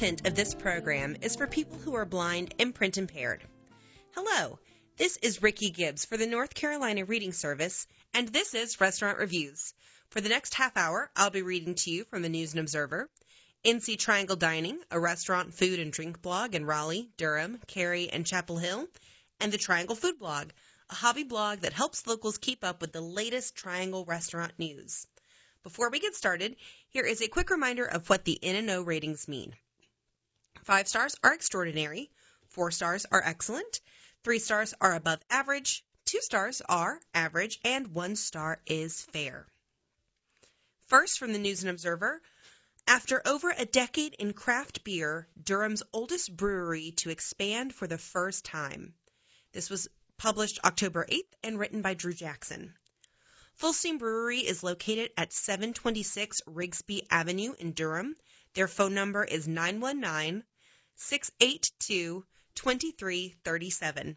content of this program is for people who are blind and print impaired. Hello, this is Ricky Gibbs for the North Carolina Reading Service, and this is Restaurant Reviews. For the next half hour, I'll be reading to you from the News and Observer, NC Triangle Dining, a restaurant, food, and drink blog in Raleigh, Durham, Cary, and Chapel Hill, and the Triangle Food Blog, a hobby blog that helps locals keep up with the latest Triangle restaurant news. Before we get started, here is a quick reminder of what the N&O ratings mean. 5 stars are extraordinary, 4 stars are excellent, 3 stars are above average, 2 stars are average, and 1 star is fair. First, from the News and Observer, after over a decade in craft beer, Durham's oldest brewery to expand for the first time. This was published October 8th and written by Drew Jackson. Full Steam Brewery is located at 726 Rigsby Avenue in Durham. Their phone number is 919-682-2337.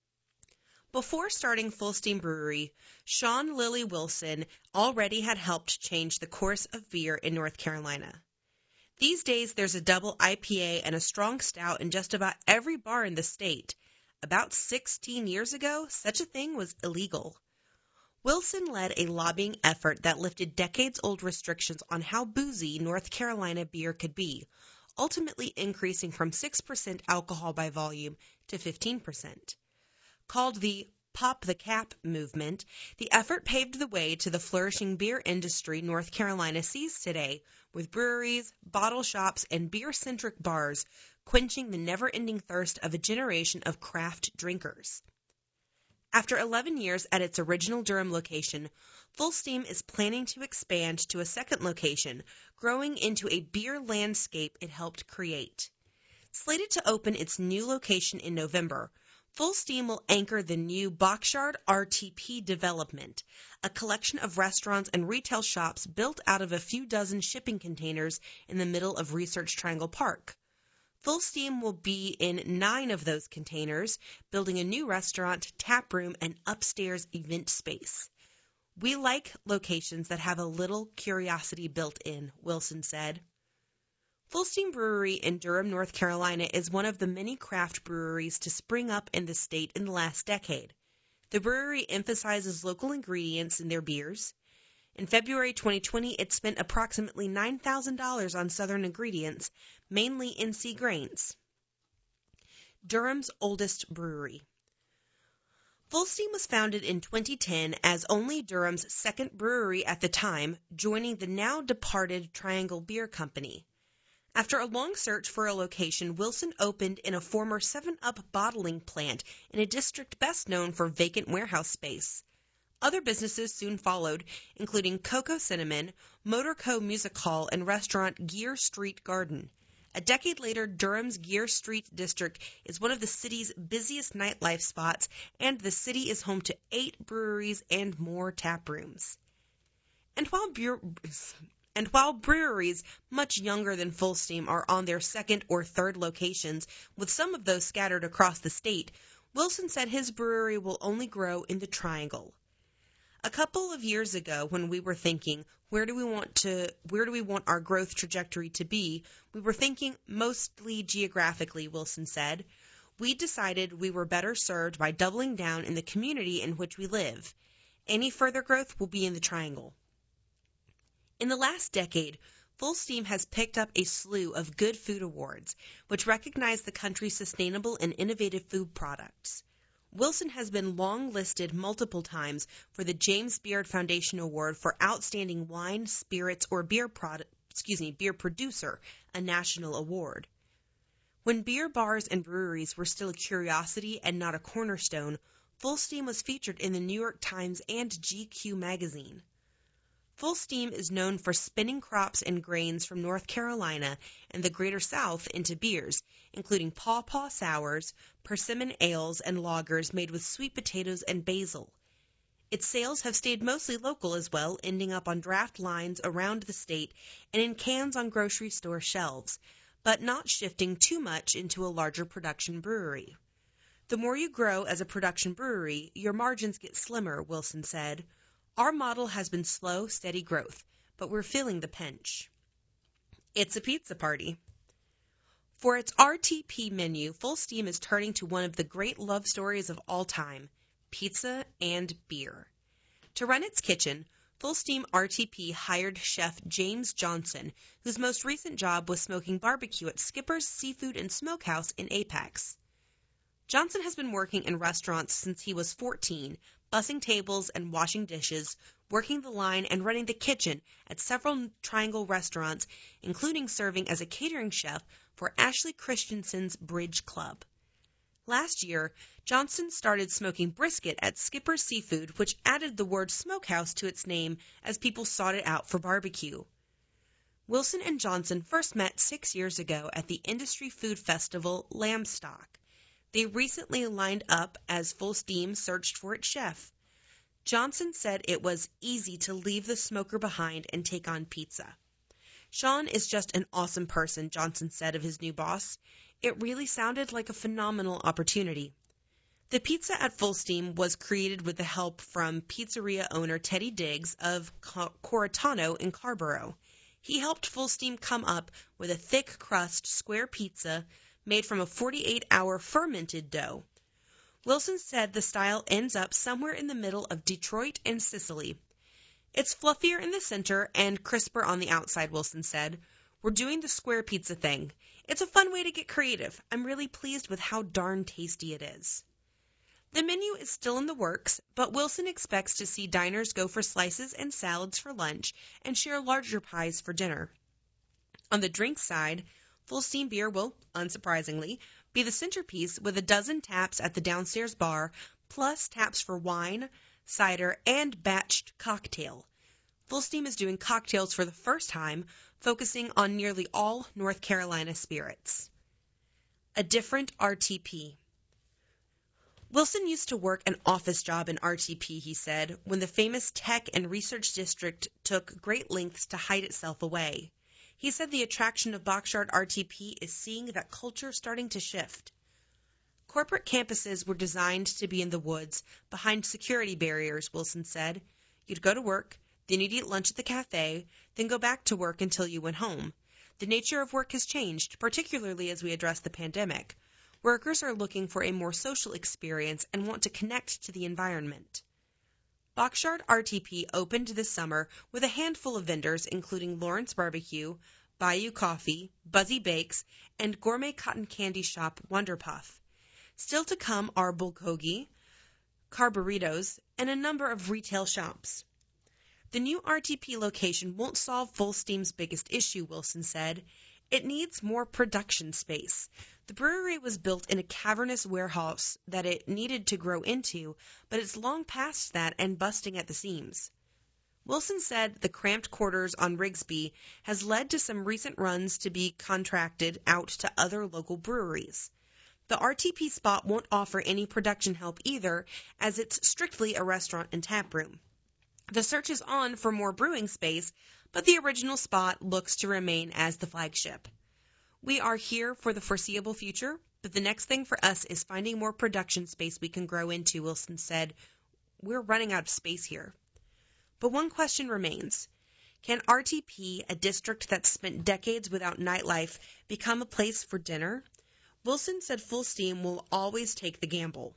Before starting Full Steam Brewery, Sean Lily Wilson already had helped change the course of beer in North Carolina. These days, there's a double IPA and a strong stout in just about every bar in the state. About 16 years ago, such a thing was illegal. Wilson led a lobbying effort that lifted decades-old restrictions on how boozy North Carolina beer could be, ultimately increasing from 6% alcohol by volume to 15%. Called the Pop the Cap movement, the effort paved the way to the flourishing beer industry North Carolina sees today, with breweries, bottle shops, and beer-centric bars quenching the never-ending thirst of a generation of craft drinkers. After 11 years at its original Durham location, Full Steam is planning to expand to a second location, growing into a beer landscape it helped create. Slated to open its new location in November, Full Steam will anchor the new Boxyard RTP development, a collection of restaurants and retail shops built out of a few dozen shipping containers in the middle of Research Triangle Park. Full Steam will be in 9 of those containers, building a new restaurant, tap room, and upstairs event space. We like locations that have a little curiosity built in, Wilson said. Full Steam Brewery in Durham, North Carolina is one of the many craft breweries to spring up in the state in the last decade. The brewery emphasizes local ingredients in their beers. In February 2020, it spent approximately $9,000 on Southern ingredients, mainly NC grains. Durham's oldest brewery. Full Steam was founded in 2010 as only Durham's second brewery at the time, joining the now departed Triangle Beer Company. After a long search for a location, Wilson opened in a former 7-Up bottling plant in a district best known for vacant warehouse space. Other businesses soon followed, including Coco Cinnamon, Motor Co. Music Hall, and restaurant Gear Street Garden. A decade later, Durham's Gear Street district is one of the city's busiest nightlife spots, and the city is home to 8 breweries and more tap rooms. And while breweries much younger than Full Steam are on their second or third locations, with some of those scattered across the state, Wilson said his brewery will only grow in the Triangle. A couple of years ago, when we were thinking, where do we want our growth trajectory to be, we were thinking mostly geographically, Wilson said. We decided we were better served by doubling down in the community in which we live. Any further growth will be in the Triangle. In the last decade, Full Steam has picked up a slew of Good Food Awards, which recognize the country's sustainable and innovative food products. Wilson has been long-listed multiple times for the James Beard Foundation Award for Outstanding Wine, Spirits, or Beer Producer, a national award. When beer bars and breweries were still a curiosity and not a cornerstone, Full Steam was featured in the New York Times and GQ magazine. Full Steam is known for spinning crops and grains from North Carolina and the Greater South into beers, including pawpaw sours, persimmon ales, and lagers made with sweet potatoes and basil. Its sales have stayed mostly local as well, ending up on draft lines around the state and in cans on grocery store shelves, but not shifting too much into a larger production brewery. The more you grow as a production brewery, your margins get slimmer, Wilson said. Our model has been slow, steady growth, but we're feeling the pinch. It's a pizza party. For its RTP menu, Full Steam is turning to one of the great love stories of all time, pizza and beer. To run its kitchen, Full Steam RTP hired chef James Johnson, whose most recent job was smoking barbecue at Skipper's Seafood and Smokehouse in Apex. Johnson has been working in restaurants since he was 14, bussing tables and washing dishes, working the line and running the kitchen at several Triangle restaurants, including serving as a catering chef for Ashley Christensen's Bridge Club. Last year, Johnson started smoking brisket at Skipper's Seafood, which added the word smokehouse to its name as people sought it out for barbecue. Wilson and Johnson first met 6 years ago at the industry food festival Lambstock. They recently lined up as Full Steam searched for its chef. Johnson said it was easy to leave the smoker behind and take on pizza. Sean is just an awesome person, Johnson said of his new boss. It really sounded like a phenomenal opportunity. The pizza at Full Steam was created with the help from pizzeria owner Teddy Diggs of Coratano in Carborough. He helped Full Steam come up with a thick crust square pizza made from a 48-hour fermented dough. Wilson said the style ends up somewhere in the middle of Detroit and Sicily. It's fluffier in the center and crisper on the outside, Wilson said. We're doing the square pizza thing. It's a fun way to get creative. I'm really pleased with how darn tasty it is. The menu is still in the works, but Wilson expects to see diners go for slices and salads for lunch and share larger pies for dinner. On the drink side, Full Steam beer will, unsurprisingly, be the centerpiece with a dozen taps at the downstairs bar, plus taps for wine, cider, and batched cocktail. Full Steam is doing cocktails for the first time, focusing on nearly all North Carolina spirits. A different RTP. Wilson used to work an office job in RTP, he said, when the famous tech and research district took great lengths to hide itself away. He said the attraction of Boxyard RTP is seeing that culture starting to shift. Corporate campuses were designed to be in the woods, behind security barriers, Wilson said. You'd go to work, then you'd eat lunch at the cafe, then go back to work until you went home. The nature of work has changed, particularly as we address the pandemic. Workers are looking for a more social experience and want to connect to the environment. Boxyard RTP opened this summer with a handful of vendors, including Lawrence Barbecue, Bayou Coffee, Buzzy Bakes, and gourmet cotton candy shop Wonder Puff. Still to come are bulgogi, Carburitos, and a number of retail shops. The new RTP location won't solve Full Steam's biggest issue, Wilson said. It needs more production space. The brewery was built in a cavernous warehouse that it needed to grow into, but it's long past that and busting at the seams. Wilson said the cramped quarters on Rigsby has led to some recent runs to be contracted out to other local breweries. The RTP spot won't offer any production help either, as it's strictly a restaurant and tap room. The search is on for more brewing space, but the original spot looks to remain as the flagship. We are here for the foreseeable future, but the next thing for us is finding more production space we can grow into, Wilson said. We're running out of space here. But one question remains. Can RTP, a district that's spent decades without nightlife, become a place for dinner? Wilson said Full Steam will always take the gamble.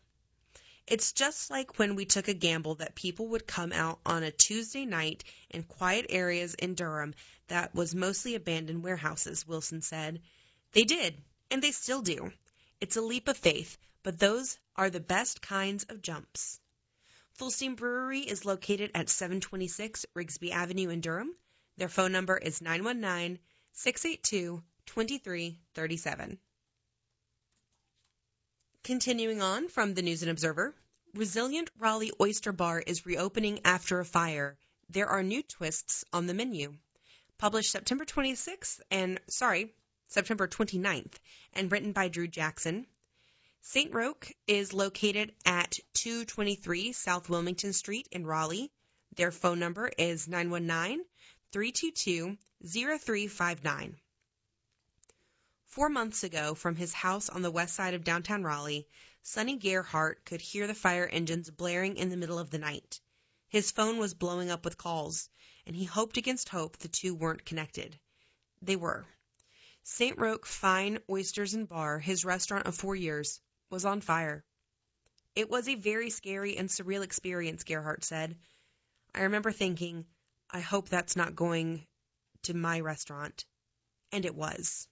It's just like when we took a gamble that people would come out on a Tuesday night in quiet areas in Durham that was mostly abandoned warehouses, Wilson said. They did, and they still do. It's a leap of faith, but those are the best kinds of jumps. Full Steam Brewery is located at 726 Rigsby Avenue in Durham. Their phone number is 919-682-2337. Continuing on from the News and Observer, Resilient Raleigh Oyster Bar is reopening after a fire. There are new twists on the menu. Published September 29th and written by Drew Jackson. St. Roque is located at 223 South Wilmington Street in Raleigh. Their phone number is 919-322-0359. 4 months ago, from his house on the west side of downtown Raleigh, Sonny Gerhardt could hear the fire engines blaring in the middle of the night. His phone was blowing up with calls, and he hoped against hope the two weren't connected. They were. St. Roque Fine Oysters and Bar, his restaurant of 4 years, was on fire. It was a very scary and surreal experience, Gerhardt said. I remember thinking, I hope that's not going to my restaurant. And it was.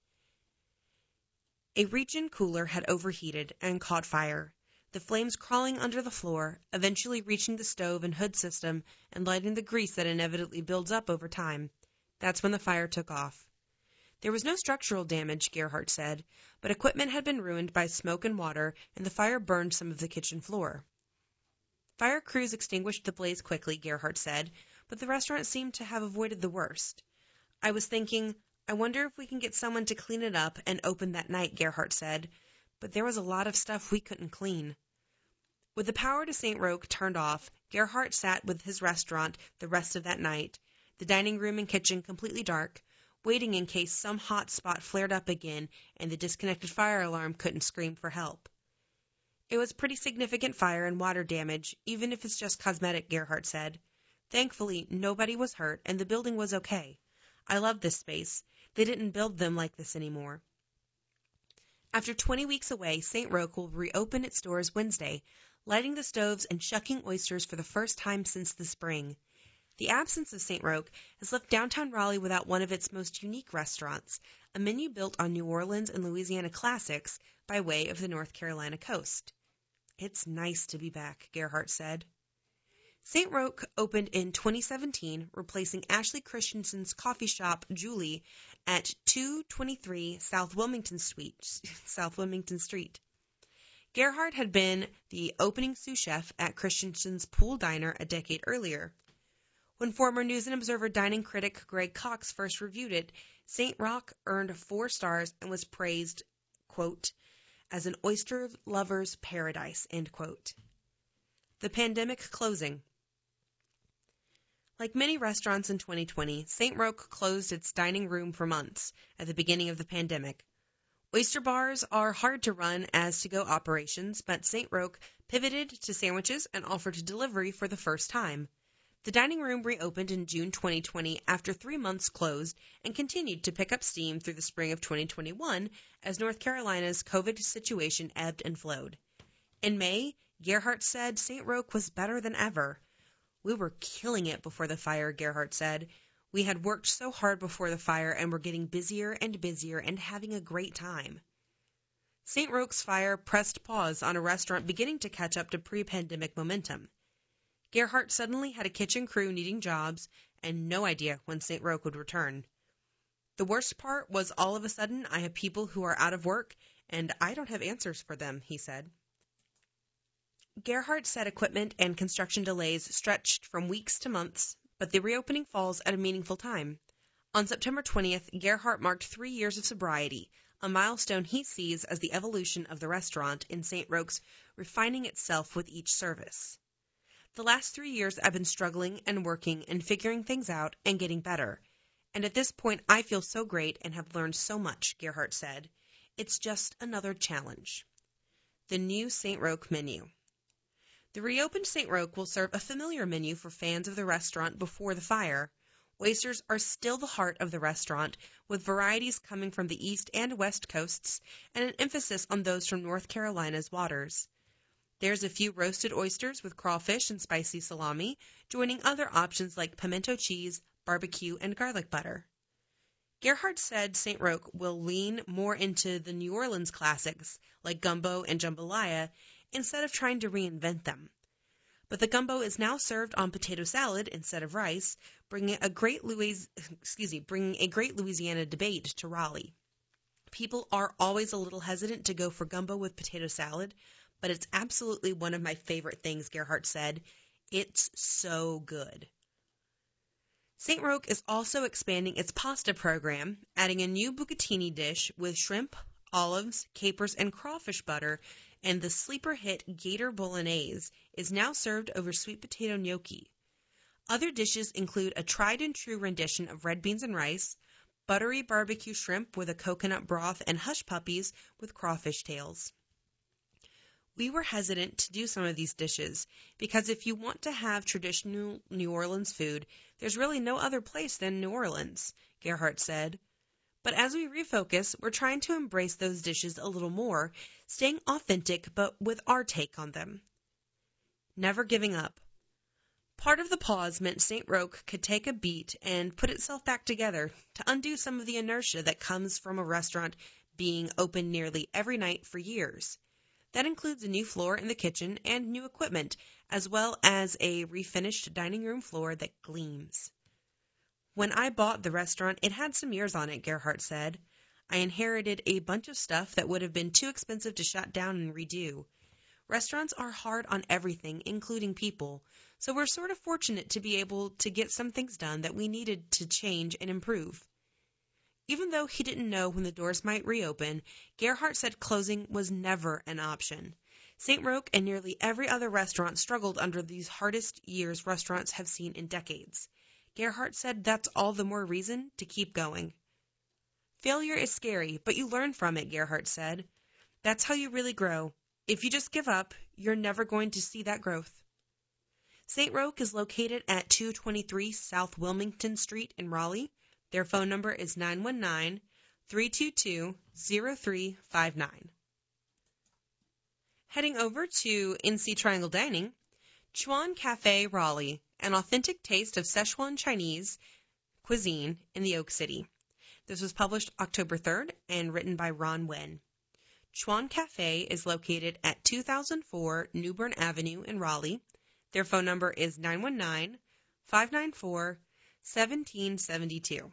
A region cooler had overheated and caught fire, the flames crawling under the floor, eventually reaching the stove and hood system and lighting the grease that inevitably builds up over time. That's when the fire took off. There was no structural damage, Gerhardt said, but equipment had been ruined by smoke and water, and the fire burned some of the kitchen floor. Fire crews extinguished the blaze quickly, Gerhardt said, but the restaurant seemed to have avoided the worst. I was thinking, I wonder if we can get someone to clean it up and open that night, Gerhardt said, but there was a lot of stuff we couldn't clean. With the power to St. Roque turned off, Gerhardt sat with his restaurant the rest of that night, the dining room and kitchen completely dark, waiting in case some hot spot flared up again and the disconnected fire alarm couldn't scream for help. It was pretty significant fire and water damage, even if it's just cosmetic, Gerhardt said. Thankfully, nobody was hurt and the building was okay. I love this space. They didn't build them like this anymore. After 20 weeks away, St. Roque will reopen its doors Wednesday, lighting the stoves and shucking oysters for the first time since the spring. The absence of St. Roque has left downtown Raleigh without one of its most unique restaurants, a menu built on New Orleans and Louisiana classics by way of the North Carolina coast. It's nice to be back, Gerhardt said. St. Roque opened in 2017, replacing Ashley Christensen's coffee shop, Julie, at 223 South Wilmington Street. Gerhardt had been the opening sous chef at Christensen's Pool Diner a decade earlier. When former News and Observer dining critic Greg Cox first reviewed it, St. Roque earned 4 stars and was praised, quote, as an oyster lover's paradise, end quote. The pandemic closing. Like many restaurants in 2020, St. Roque closed its dining room for months at the beginning of the pandemic. Oyster bars are hard to run as to-go operations, but St. Roque pivoted to sandwiches and offered delivery for the first time. The dining room reopened in June 2020 after 3 months closed and continued to pick up steam through the spring of 2021 as North Carolina's COVID situation ebbed and flowed. In May, Gerhardt said St. Roque was better than ever. We were killing it before the fire, Gerhardt said. We had worked so hard before the fire and were getting busier and having a great time. St. Roque's fire pressed pause on a restaurant beginning to catch up to pre-pandemic momentum. Gerhardt suddenly had a kitchen crew needing jobs and no idea when St. Roque would return. The worst part was all of a sudden I have people who are out of work and I don't have answers for them, he said. Gerhardt said equipment and construction delays stretched from weeks to months, but the reopening falls at a meaningful time. On September 20th, Gerhardt marked 3 years of sobriety, a milestone he sees as the evolution of the restaurant in St. Roque's refining itself with each service. The last 3 years I've been struggling and working and figuring things out and getting better. And at this point I feel so great and have learned so much, Gerhardt said. It's just another challenge. The new St. Roque menu. The reopened St. Roque will serve a familiar menu for fans of the restaurant before the fire. Oysters are still the heart of the restaurant, with varieties coming from the east and west coasts and an emphasis on those from North Carolina's waters. There's a few roasted oysters with crawfish and spicy salami, joining other options like pimento cheese, barbecue, and garlic butter. Gerhardt said St. Roque will lean more into the New Orleans classics like gumbo and jambalaya instead of trying to reinvent them. But the gumbo is now served on potato salad instead of rice, bringing a great Louisiana debate to Raleigh. People are always a little hesitant to go for gumbo with potato salad, but it's absolutely one of my favorite things, Gerhardt said. It's so good. St. Roque is also expanding its pasta program, adding a new bucatini dish with shrimp, olives, capers, and crawfish butter, and the sleeper hit Gator Bolognese is now served over sweet potato gnocchi. Other dishes include a tried-and-true rendition of red beans and rice, buttery barbecue shrimp with a coconut broth, and hush puppies with crawfish tails. We were hesitant to do some of these dishes because if you want to have traditional New Orleans food, there's really no other place than New Orleans, Gerhardt said. But as we refocus, we're trying to embrace those dishes a little more, staying authentic but with our take on them. Never giving up. Part of the pause meant St. Roch could take a beat and put itself back together to undo some of the inertia that comes from a restaurant being open nearly every night for years. That includes a new floor in the kitchen and new equipment, as well as a refinished dining room floor that gleams. When I bought the restaurant, it had some years on it, Gerhardt said. I inherited a bunch of stuff that would have been too expensive to shut down and redo. Restaurants are hard on everything, including people, so we're sort of fortunate to be able to get some things done that we needed to change and improve. Even though he didn't know when the doors might reopen, Gerhardt said closing was never an option. St. Roch and nearly every other restaurant struggled under these hardest years restaurants have seen in decades. Gerhardt said that's all the more reason to keep going. Failure is scary, but you learn from it, Gerhardt said. That's how you really grow. If you just give up, you're never going to see that growth. St. Roch is located at 223 South Wilmington Street in Raleigh. Their phone number is 919-322-0359. Heading over to NC Triangle Dining, Chuan Cafe Raleigh, an authentic taste of Szechuan Chinese cuisine in the Oak City. This was published October 3rd and written by Ron Wen. Chuan Cafe is located at 2004 Newbern Avenue in Raleigh. Their phone number is 919-594-1772.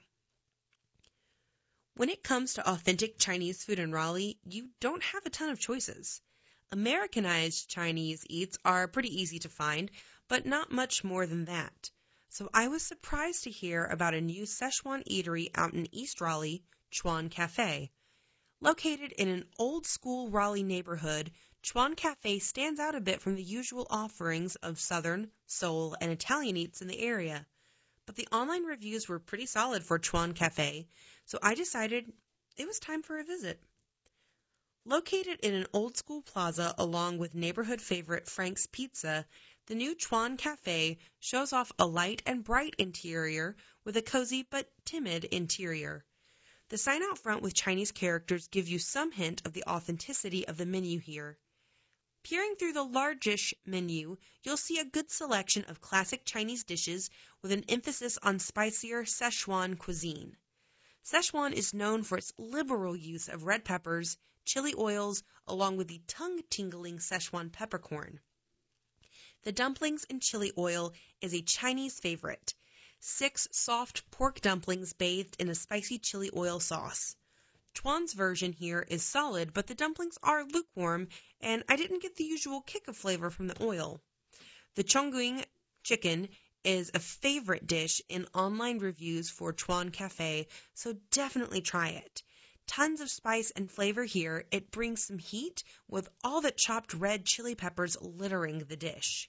When it comes to authentic Chinese food in Raleigh, you don't have a ton of choices. Americanized Chinese eats are pretty easy to find, but not much more than that. So I was surprised to hear about a new Szechuan eatery out in East Raleigh, Chuan Cafe. Located in an old-school Raleigh neighborhood, Chuan Cafe stands out a bit from the usual offerings of Southern, Seoul, and Italian eats in the area. But the online reviews were pretty solid for Chuan Cafe, so I decided it was time for a visit. Located in an old-school plaza along with neighborhood favorite Frank's Pizza, the new Chuan Cafe shows off a light and bright interior with a cozy but timid interior. The sign out front with Chinese characters give you some hint of the authenticity of the menu here. Peering through the largish menu, you'll see a good selection of classic Chinese dishes with an emphasis on spicier Szechuan cuisine. Szechuan is known for its liberal use of red peppers, chili oils, along with the tongue-tingling Szechuan peppercorn. The dumplings in chili oil is a Chinese favorite. 6 soft pork dumplings bathed in a spicy chili oil sauce. Chuan's version here is solid, but the dumplings are lukewarm, and I didn't get the usual kick of flavor from the oil. The Chongqing chicken is a favorite dish in online reviews for Chuan Cafe, so definitely try it. Tons of spice and flavor here. It brings some heat with all that chopped red chili peppers littering the dish.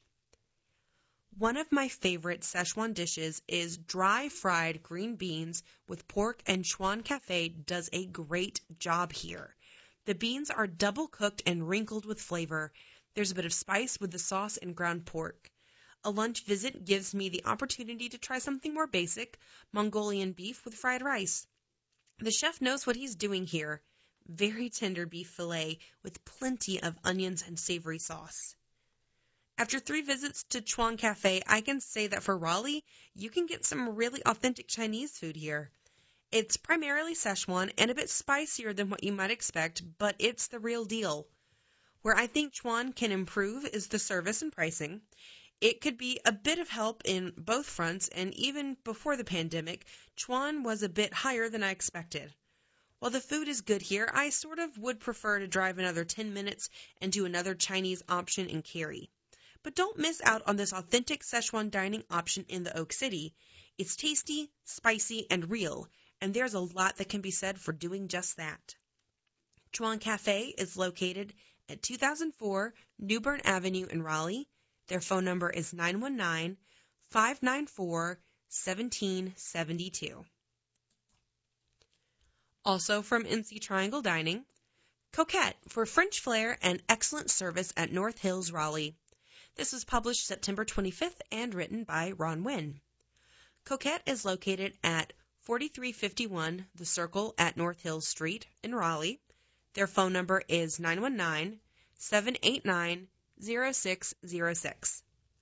One of my favorite Szechuan dishes is dry fried green beans with pork, and Chuan Cafe does a great job here. The beans are double cooked and wrinkled with flavor. There's a bit of spice with the sauce and ground pork. A lunch visit gives me the opportunity to try something more basic, Mongolian beef with fried rice. The chef knows what he's doing here. Very tender beef fillet with plenty of onions and savory sauce. After 3 visits to Chuan Cafe, I can say that for Raleigh, you can get some really authentic Chinese food here. It's primarily Szechuan and a bit spicier than what you might expect, but it's the real deal. Where I think Chuan can improve is the service and pricing. It could be a bit of help in both fronts, and even before the pandemic, Chuan was a bit higher than I expected. While the food is good here, I sort of would prefer to drive another 10 minutes and do another Chinese option in Cary. But don't miss out on this authentic Szechuan dining option in the Oak City. It's tasty, spicy, and real, and there's a lot that can be said for doing just that. Chuan Cafe is located at 2004 Newbern Avenue in Raleigh. Their phone number is 919-594-1772. Also from NC Triangle Dining, Coquette for French flair and excellent service at North Hills, Raleigh. This was published September 25th and written by Ron Wen. Coquette is located at 4351 The Circle at North Hill Street in Raleigh. Their phone number is 919-789-0606.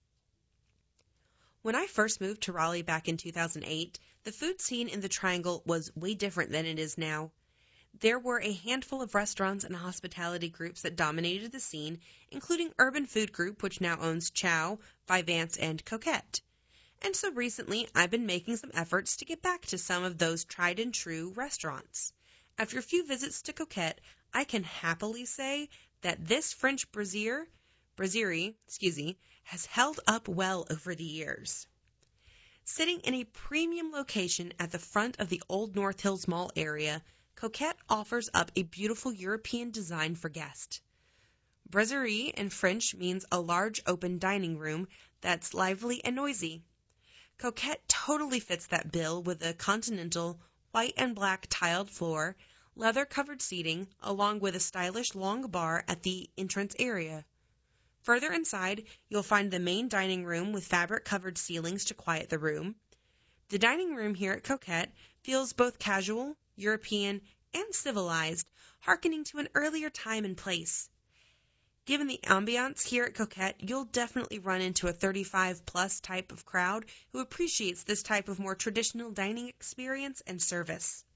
When I first moved to Raleigh back in 2008, the food scene in the Triangle was way different than it is now. There were a handful of restaurants and hospitality groups that dominated the scene, including Urban Food Group, which now owns Chow, Vivance, and Coquette. And so recently, I've been making some efforts to get back to some of those tried-and-true restaurants. After a few visits to Coquette, I can happily say that this French brasserie, has held up well over the years. Sitting in a premium location at the front of the Old North Hills Mall area, Coquette offers up a beautiful European design for guests. Brasserie in French means a large open dining room that's lively and noisy. Coquette totally fits that bill with a continental, white and black tiled floor, leather-covered seating, along with a stylish long bar at the entrance area. Further inside, you'll find the main dining room with fabric-covered ceilings to quiet the room. The dining room here at Coquette feels both casual, European, and civilized, hearkening to an earlier time and place. Given the ambiance here at Coquette, you'll definitely run into a 35-plus type of crowd who appreciates this type of more traditional dining experience and service.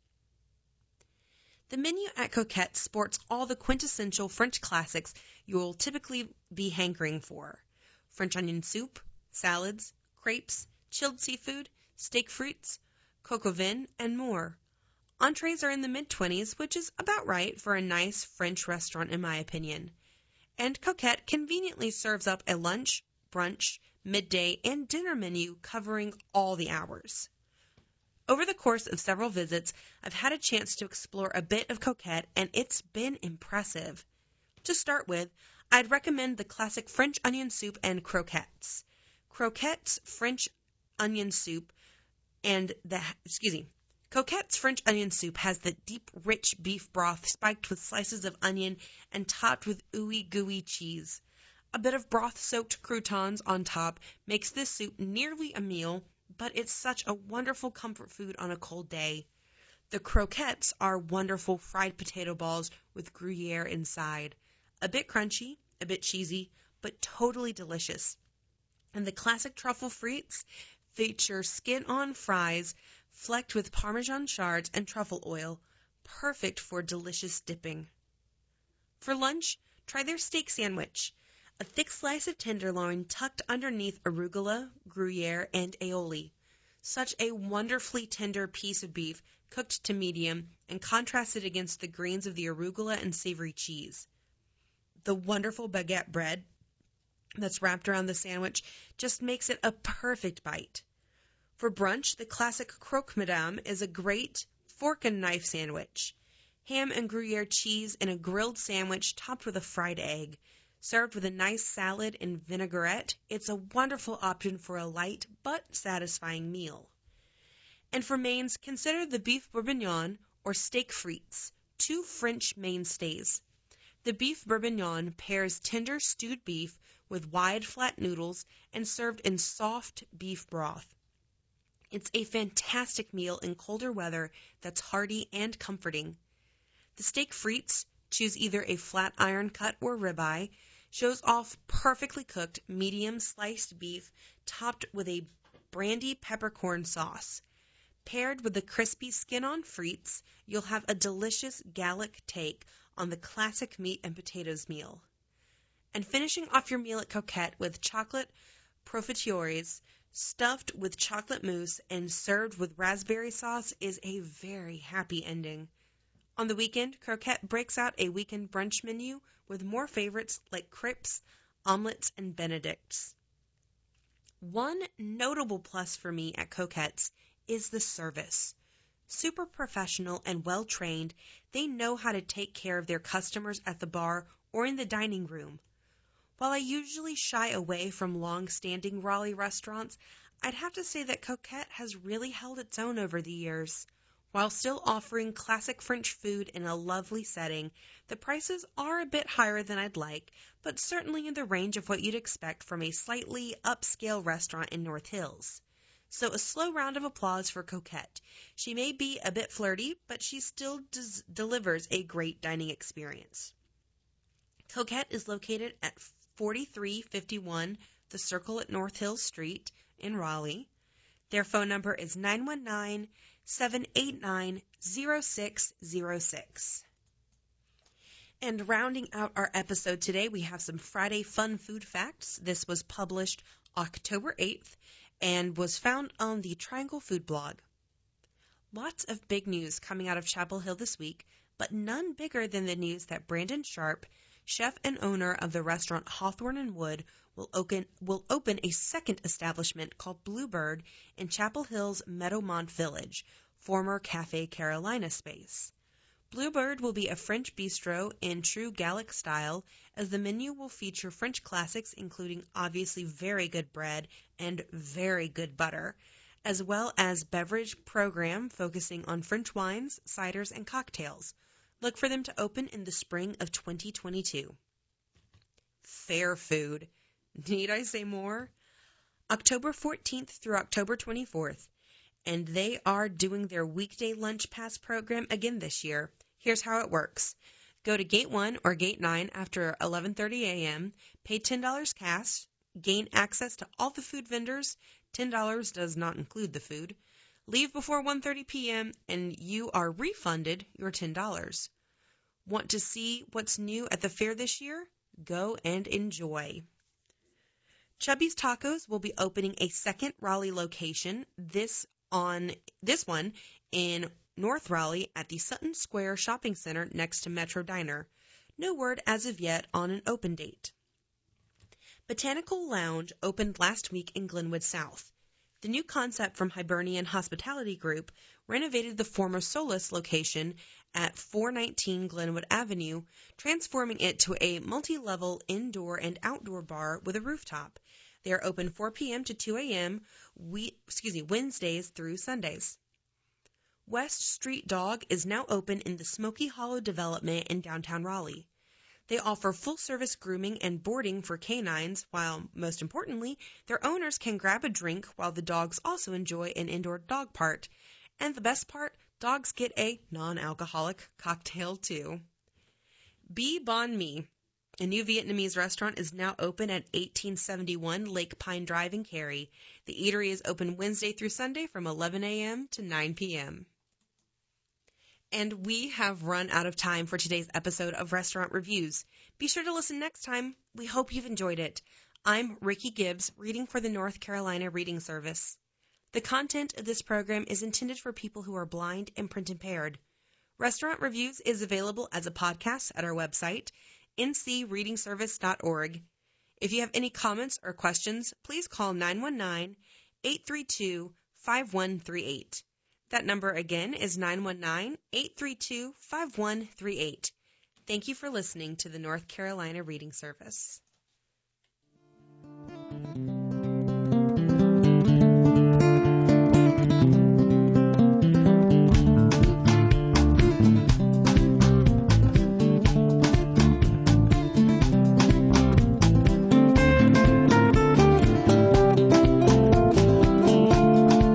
The menu at Coquette sports all the quintessential French classics you'll typically be hankering for. French onion soup, salads, crepes, chilled seafood, steak frites, coq au vin, and more. Entrees are in the mid-20s, which is about right for a nice French restaurant in my opinion. And Coquette conveniently serves up a lunch, brunch, midday, and dinner menu covering all the hours. Over the course of several visits, I've had a chance to explore a bit of Coquette, and it's been impressive. To start with, I'd recommend the classic French onion soup and croquettes. Coquette's French onion soup has the deep, rich beef broth spiked with slices of onion and topped with ooey gooey cheese. A bit of broth-soaked croutons on top makes this soup nearly a meal, but it's such a wonderful comfort food on a cold day. The croquettes are wonderful fried potato balls with Gruyere inside. A bit crunchy, a bit cheesy, but totally delicious. And the classic truffle frites feature skin-on fries flecked with Parmesan shards and truffle oil, perfect for delicious dipping. For lunch, try their steak sandwich, a thick slice of tenderloin tucked underneath arugula, Gruyere, and aioli. Such a wonderfully tender piece of beef cooked to medium and contrasted against the greens of the arugula and savory cheese. The wonderful baguette bread that's wrapped around the sandwich just makes it a perfect bite. For brunch, the classic croque madame is a great fork and knife sandwich. Ham and Gruyere cheese in a grilled sandwich topped with a fried egg. Served with a nice salad and vinaigrette, it's a wonderful option for a light but satisfying meal. And for mains, consider the beef bourguignon or steak frites, two French mainstays. The beef bourguignon pairs tender stewed beef with wide flat noodles and served in soft beef broth. It's a fantastic meal in colder weather that's hearty and comforting. The steak frites, choose either a flat iron cut or ribeye, shows off perfectly cooked medium sliced beef topped with a brandy peppercorn sauce. Paired with the crispy skin-on frites, you'll have a delicious Gallic take on the classic meat and potatoes meal. And finishing off your meal at Coquette with chocolate profiteroles stuffed with chocolate mousse and served with raspberry sauce is a very happy ending. On the weekend, Coquette breaks out a weekend brunch menu with more favorites like crepes, omelets, and benedicts. One notable plus for me at Coquette's is the service. Super professional and well-trained, they know how to take care of their customers at the bar or in the dining room. While I usually shy away from long-standing Raleigh restaurants, I'd have to say that Coquette has really held its own over the years. While still offering classic French food in a lovely setting, the prices are a bit higher than I'd like, but certainly in the range of what you'd expect from a slightly upscale restaurant in North Hills. So a slow round of applause for Coquette. She may be a bit flirty, but she still delivers a great dining experience. Coquette is located at 4351 The Circle at North Hill Street in Raleigh. Their phone number is 919-789-0606. And rounding out our episode today, we have some Friday fun food facts. This was published October 8th and was found on the Triangle Food blog. Lots of big news coming out of Chapel Hill this week, but none bigger than the news that Brandon Sharp, chef and owner of the restaurant Hawthorne and Wood, will open a second establishment called Bluebird in Chapel Hill's Meadowmont Village, former Cafe Carolina space. Bluebird will be a French bistro in true Gallic style, as the menu will feature French classics including obviously very good bread and very good butter, as well as beverage program focusing on French wines, ciders, and cocktails. Look for them to open in the spring of 2022. Fair food. Need I say more? October 14th through October 24th. And they are doing their weekday lunch pass program again this year. Here's how it works. Go to Gate 1 or Gate 9 after 11:30 a.m., pay $10 cash, gain access to all the food vendors, $10 does not include the food, leave before 1:30 p.m., and you are refunded your $10. Want to see what's new at the fair this year? Go and enjoy. Chubby's Tacos will be opening a second Raleigh location, this one in North Raleigh at the Sutton Square Shopping Center next to Metro Diner. No word as of yet on an open date. Botanical Lounge opened last week in Glenwood South. The new concept from Hibernian Hospitality Group renovated the former Solus location at 419 Glenwood Avenue, transforming it to a multi-level indoor and outdoor bar with a rooftop. They are open 4 p.m. to 2 a.m. Wednesdays through Sundays. West Street Dog is now open in the Smoky Hollow development in downtown Raleigh. They offer full-service grooming and boarding for canines, while, most importantly, their owners can grab a drink while the dogs also enjoy an indoor dog park. And the best part, dogs get a non-alcoholic cocktail too. Bee Banh Mi, a new Vietnamese restaurant, is now open at 1871 Lake Pine Drive in Cary. The eatery is open Wednesday through Sunday from 11 a.m. to 9 p.m. And we have run out of time for today's episode of Restaurant Reviews. Be sure to listen next time. We hope you've enjoyed it. I'm Ricky Gibbs, reading for the North Carolina Reading Service. The content of this program is intended for people who are blind and print impaired. Restaurant Reviews is available as a podcast at our website, ncreadingservice.org. If you have any comments or questions, please call 919-832-5138. That number again is 919-832-5138. Thank you for listening to the North Carolina Reading Service.